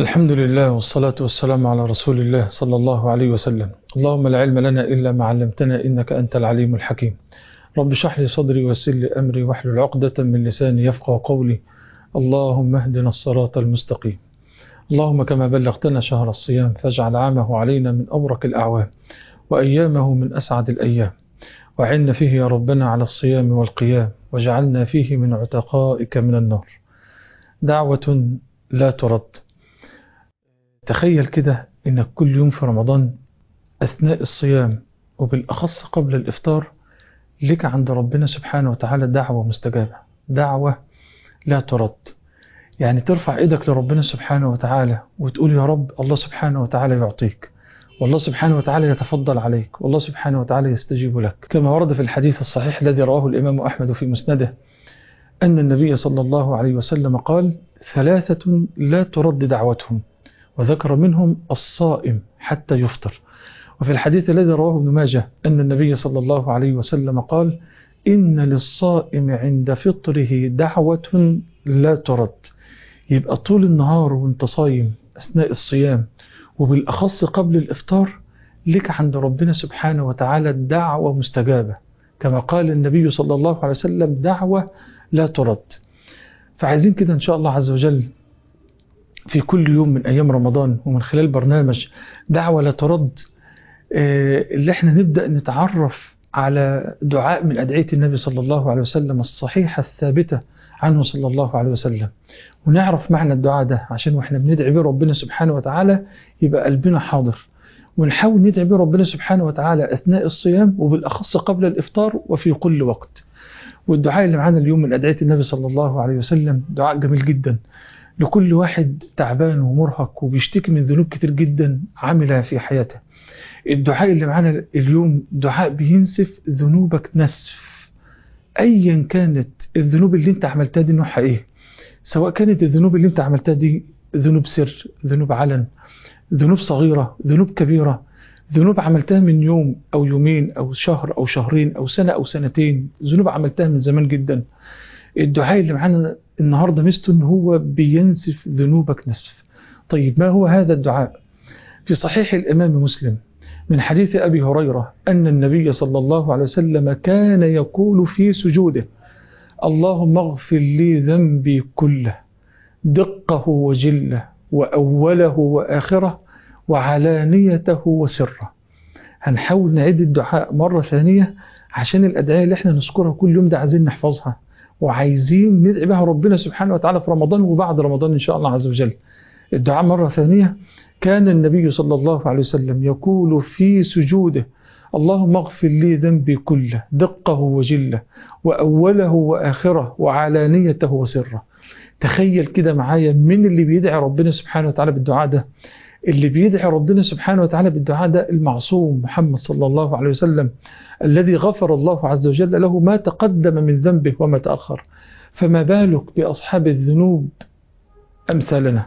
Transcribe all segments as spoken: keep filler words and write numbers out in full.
الحمد لله والصلاة والسلام على رسول الله صلى الله عليه وسلم. اللهم لا علم لنا إلا ما علمتنا إنك أنت العليم الحكيم. رب اشرح لي صدري ويسر لي أمري واحلل عقدة من لساني يفقهوا قولي. اللهم اهدنا الصراط المستقيم. اللهم كما بلغتنا شهر الصيام فاجعل عامه علينا من أبرك الأعوام وأيامه من أسعد الأيام، وعنا فيه يا ربنا على الصيام والقيام، وجعلنا فيه من عتقائك من النار. دعوة لا ترد. تخيل كده إنك كل يوم في رمضان أثناء الصيام وبالأخص قبل الإفطار لك عند ربنا سبحانه وتعالى دعوة مستجابة، دعوة لا ترد. يعني ترفع إيدك لربنا سبحانه وتعالى وتقول يا رب الله سبحانه وتعالى يعطيك، والله سبحانه وتعالى يتفضل عليك، والله سبحانه وتعالى يستجيب لك، كما ورد في الحديث الصحيح الذي رواه الإمام أحمد في مسنده أن النبي صلى الله عليه وسلم قال: ثلاثة لا ترد دعوتهم، وذكر منهم الصائم حتى يفطر. وفي الحديث الذي رواه ابن ماجه أن النبي صلى الله عليه وسلم قال: إن للصائم عند فطره دعوة لا ترد. يبقى طول النهار وانت صايم أثناء الصيام وبالأخص قبل الإفطار لك عند ربنا سبحانه وتعالى دعوة مستجابة، كما قال النبي صلى الله عليه وسلم: دعوة لا ترد. فعايزين كده إن شاء الله عز وجل في كل يوم من أيام رمضان ومن خلال برنامج دعوة لا ترد اللي احنا نبدأ نتعرف على دعاء من أدعية النبي صلى الله عليه وسلم الصحيحة الثابتة عنه صلى الله عليه وسلم، ونعرف معنى الدعاء ده عشان واحنا بندعي به ربنا سبحانه وتعالى يبقى قلبنا حاضر، ونحاول ندعي به ربنا سبحانه وتعالى أثناء الصيام وبالأخص قبل الإفطار وفي كل وقت. والدعاء اللي معانا اليوم من أدعية النبي صلى الله عليه وسلم دعاء جميل جدا لكل واحد تعبان ومرهق وبيشتكي من ذنوب كتير جدا عملها في حياته. الدعاء اللي معانا اليوم دعاء بينسف ذنوبك نسف، أيا كانت الذنوب اللي انت عملتها دي نوعها ايه، سواء كانت الذنوب اللي انت عملتها دي ذنوب سر، ذنوب علن، ذنوب صغيرة، ذنوب كبيرة، ذنوب عملتها من يوم أو يومين أو شهر أو شهرين أو سنة أو سنتين، ذنوب عملتها من زمان جدا. الدعاء اللي معانا النهاردة ميزته ان هو بينسف ذنوبك نسف. طيب ما هو هذا الدعاء؟ في صحيح الإمام مسلم من حديث أبي هريرة أن النبي صلى الله عليه وسلم كان يقول في سجوده: اللهم اغفر لي ذنبي كله دقه وجله وأوله وآخره وعلانيته وسره. هنحاول نعيد الدعاء مرة ثانية عشان الأدعية اللي احنا نذكرها كل يوم ده عايزين نحفظها وعايزين ندعي بها ربنا سبحانه وتعالى في رمضان وبعد رمضان إن شاء الله عز وجل. الدعاء مرة ثانية: كان النبي صلى الله عليه وسلم يقول في سجوده: اللهم اغفر لي ذنبي كله دقه وجله وأوله وآخره وعلانيته وسره. تخيل كده معايا من اللي بيدعي ربنا سبحانه وتعالى بالدعاء ده. اللي بيدعي ربنا سبحانه وتعالى بالدعاء ده المعصوم محمد صلى الله عليه وسلم الذي غفر الله عز وجل له ما تقدم من ذنبه وما تأخر، فما بالك بأصحاب الذنوب أمثالنا.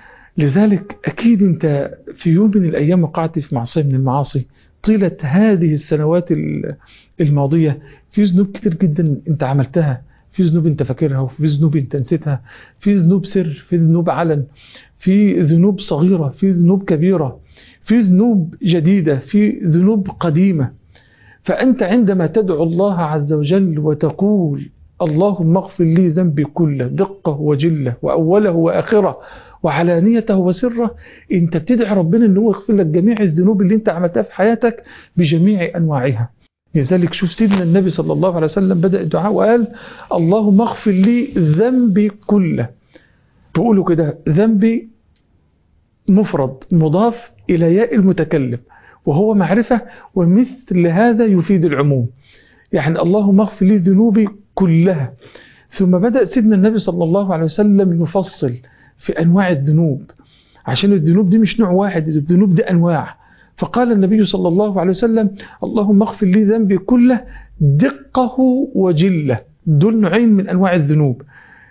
لذلك أكيد أنت في يوم من الأيام وقعت في معصية من المعاصي طيلة هذه السنوات الماضية. في ذنوب كتير جدا أنت عملتها، في ذنوب أنت فاكرها وفي ذنوب أنت نسيتها، في ذنوب سر، في ذنوب علن، في ذنوب صغيرة، في ذنوب كبيرة، في ذنوب جديدة، في ذنوب قديمة. فأنت عندما تدعو الله عز وجل وتقول اللهم اغفر لي ذنبي كله دقه وجله وأوله وآخره وعلانيته وسره، انت بتدعي ربنا انه يغفر لك جميع الذنوب اللي انت عملتها في حياتك بجميع أنواعها. لذلك شوف سيدنا النبي صلى الله عليه وسلم بدأ الدعاء وقال: اللهم اغفر لي ذنبي كله. بقوله كده ذنبي مفرد مضاف إلى ياء المتكلم وهو معرفة، ومثل هذا يفيد العموم، يعني اللهم اغفر لي ذنوبي كلها. ثم بدأ سيدنا النبي صلى الله عليه وسلم يفصل في أنواع الذنوب، عشان الذنوب دي مش نوع واحد، الذنوب دي أنواع. فقال النبي صلى الله عليه وسلم: اللهم اغفر لي ذنبي كله دقه وجله. دول نوعين من أنواع الذنوب.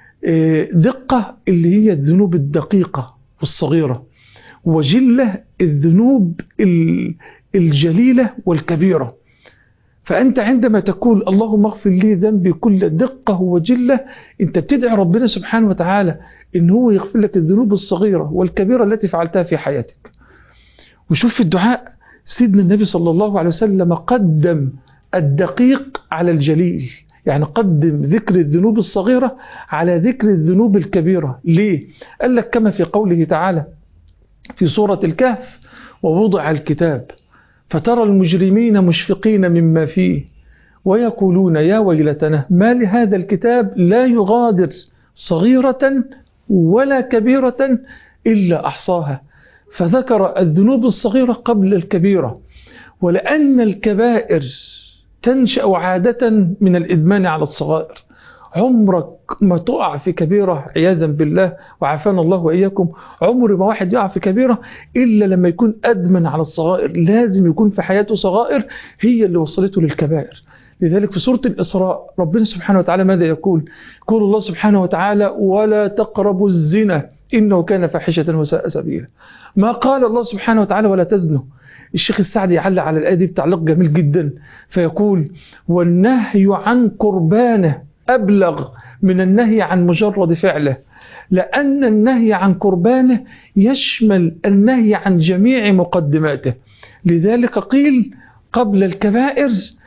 دقة اللي هي الذنوب الدقيقة والصغيرة، وجلة الذنوب الجليلة والكبيرة. فأنت عندما تقول اللهم اغفر لي ذنبي كل دقة وجلة، أنت بتدعي ربنا سبحانه وتعالى إن هو يغفر لك الذنوب الصغيرة والكبيرة التي فعلتها في حياتك. وشوف في الدعاء سيدنا النبي صلى الله عليه وسلم قدم الدقيق على الجليل، يعني قدم ذكر الذنوب الصغيرة على ذكر الذنوب الكبيرة. ليه؟ قال لك كما في قوله تعالى في سورة الكهف: ووضع الكتاب فترى المجرمين مشفقين مما فيه ويقولون يا ويلتنا ما لهذا الكتاب لا يغادر صغيرة ولا كبيرة إلا أحصاها. فذكر الذنوب الصغيرة قبل الكبيرة، ولأن الكبائر تنشأ عادة من الإدمان على الصغائر. عمرك ما تقع في كبيرة عياذا بالله وعافانا الله وإياكم، عمر ما واحد يقع في كبيرة إلا لما يكون أدمن على الصغائر. لازم يكون في حياته صغائر هي اللي وصلته للكبائر. لذلك في سورة الإسراء ربنا سبحانه وتعالى ماذا يقول؟ يقول الله سبحانه وتعالى: ولا تقربوا الزنا إنه كان فاحشة وساء سبيلا. ما قال الله سبحانه وتعالى ولا تزنوا. الشيخ السعدي يعلق على الآية دي بتعليق جميل جدا فيقول: والنهي عن قربانه أبلغ من النهي عن مجرد فعله، لأن النهي عن قربانه يشمل النهي عن جميع مقدماته. لذلك قيل قبل الكبائر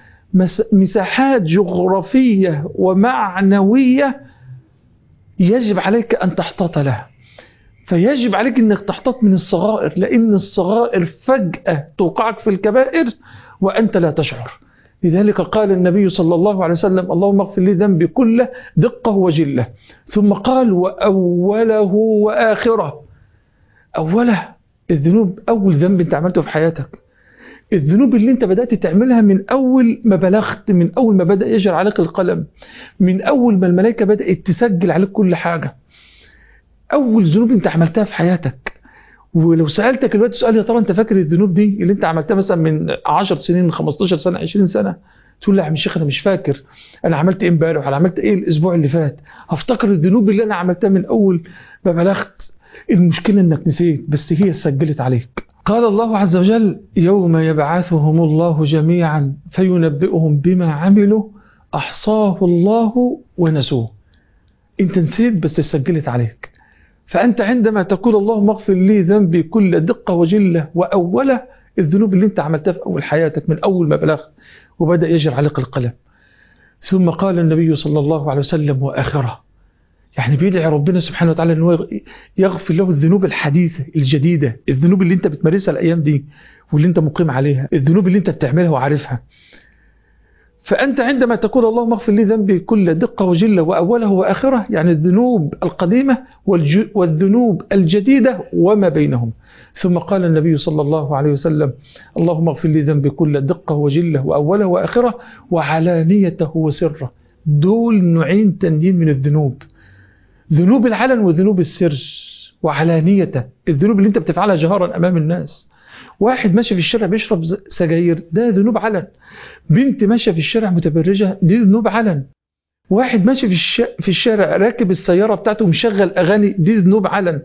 مساحات جغرافية ومعنوية يجب عليك أن تحتاط لها. فيجب عليك أنك تحتاط من الصغائر، لأن الصغائر فجأة توقعك في الكبائر وأنت لا تشعر. لذلك قال النبي صلى الله عليه وسلم: اللهم اغفر لي ذنبي كله دقة وجلة. ثم قال: وأوله وآخره. أوله الذنوب، أول ذنب أنت عملته في حياتك، الذنوب اللي أنت بدأت تعملها من أول ما بلغت، من أول ما بدأ يجري عليك القلم، من أول ما الملائكة بدأت تسجل عليك كل حاجة. أول ذنوب أنت عملتها في حياتك. ولو سألتك الوقت سؤال: يا ترى أنت فاكر الذنوب دي اللي أنت عملتها مثلا من عشر سنين خمستاشر سنة عشرين سنة؟ تقول: لا يا عم الشيخ أنا مش فاكر أنا عملت إيه امبارح ولا عملت إيه الأسبوع اللي فات، هفتكر الذنوب اللي أنا عملتها من أول ما بلغت. المشكلة إنك نسيت، بس هي سجلت عليك. قال الله عز وجل: يوم يبعثهم الله جميعا فينبئهم بما عملوا أحصاه الله ونسوه. أنت نسيت بس سجلت عليك. فأنت عندما تقول اللهم اغفر لي ذنبي كل دقة وجلة وأوله، الذنوب اللي أنت عملتها في أول حياتك من أول ما بلغت وبدأ يجري عليك القلم. ثم قال النبي صلى الله عليه وسلم: وآخره، يعني بيدعي ربنا سبحانه وتعالى أنه يغفر له الذنوب الحديثة الجديدة، الذنوب اللي أنت بتمارسها الأيام دي واللي أنت مقيم عليها، الذنوب اللي أنت بتعملها وعارفها. فأنت عندما تقول اللهم اغفر لي ذنبي كل دقة وجلة وأوله وآخره، يعني الذنوب القديمة والذنوب الجديدة وما بينهم. ثم قال النبي صلى الله عليه وسلم: اللهم اغفر لي ذنبي كل دقة وجلة وأوله وآخره وعلانيته وسره. دول نوعين تانيين من الذنوب: ذنوب العلن وذنوب السر. وعلانيته الذنوب اللي انت بتفعلها جهارا أمام الناس. واحد ماشي في الشارع بيشرب سجاير، ده ذنوب علن. بنت ماشيه في الشارع متبرجه، دي ذنوب علن. واحد ماشي في, الش... في الشارع راكب السياره بتاعته مشغل اغاني، دي ذنوب علن.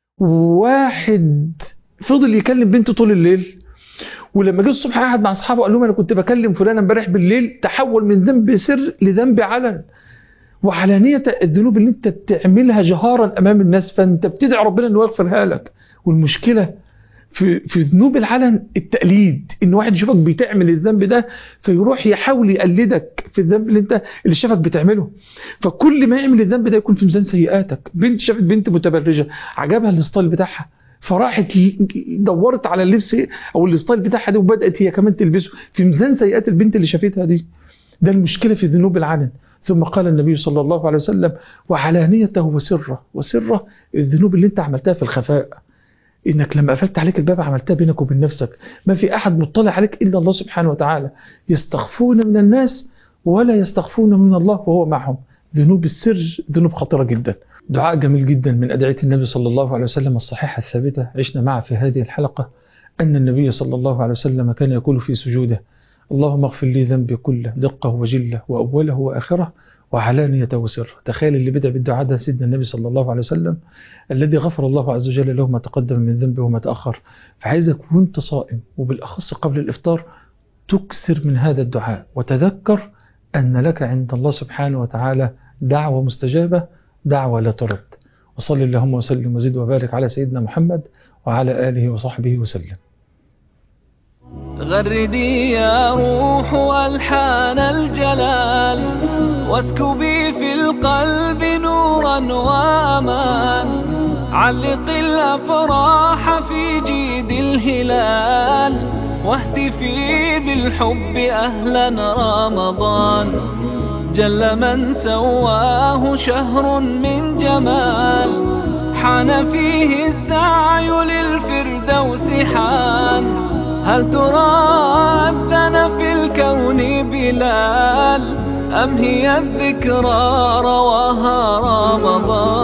واحد فضل يكلم بنته طول الليل، ولما جه الصبح قعد مع اصحابه قال لهم انا كنت بكلم فلان امبارح بالليل، تحول من ذنب سر لذنب علن. وعلانيه الذنوب اللي انت بتعملها جهارا امام الناس، فانت بتدعي ربنا انه يغفرها لك. والمشكله في في ذنوب العلن التقليد، ان واحد يشوفك بتعمل الذنب ده فيروح يحاول يقلدك في الذنب اللي انت اللي شافك بتعمله. فكل ما يعمل الذنب ده يكون في ميزان سيئاتك. بنت شافت بنت متبرجه عجبها الستايل بتاعها، فراحت دورت على اللبس او الستايل بتاعها ده وبدات هي كمان تلبسه، في ميزان سيئات البنت اللي شافتها دي. ده المشكله في ذنوب العلن. ثم قال النبي صلى الله عليه وسلم: وعلانيته وسره. وسره الذنوب اللي انت عملتها في الخفاء، إنك لما قفلت عليك الباب عملتها بينك وبين نفسك، ما في أحد مطلع عليك إلا الله سبحانه وتعالى. يستخفون من الناس ولا يستخفون من الله وهو معهم. ذنوب السر ذنوب خطيرة جدا. دعاء جميل جدا من أدعية النبي صلى الله عليه وسلم الصحيحة الثابتة عشنا معه في هذه الحلقة، أن النبي صلى الله عليه وسلم كان يقول في سجوده: اللهم اغفر لي ذنبي كله دقة وجلة وأوله وآخره وعلانية وسر. تخيل اللي بدأ بالدعاء ده سيدنا النبي صلى الله عليه وسلم الذي غفر الله عز وجل له ما تقدم من ذنبه وما تأخر. فعايزك وانت صائم وبالأخص قبل الإفطار تكثر من هذا الدعاء، وتذكر أن لك عند الله سبحانه وتعالى دعوة مستجابة، دعوة لا ترد. وصلي اللهم وسلم وزد وبارك على سيدنا محمد وعلى آله وصحبه وسلم. غردي يا روح ألحان الجلال، واسكبي في القلب نورا وأمان، علق الأفراح في جيد الهلال، واهتفي بالحب أهلا رمضان. جل من سواه شهر من جمال، حان فيه السعي للفردوس حان. هل ترى أذن في الكون بلال، أم هي الذكرى رواها رمضان؟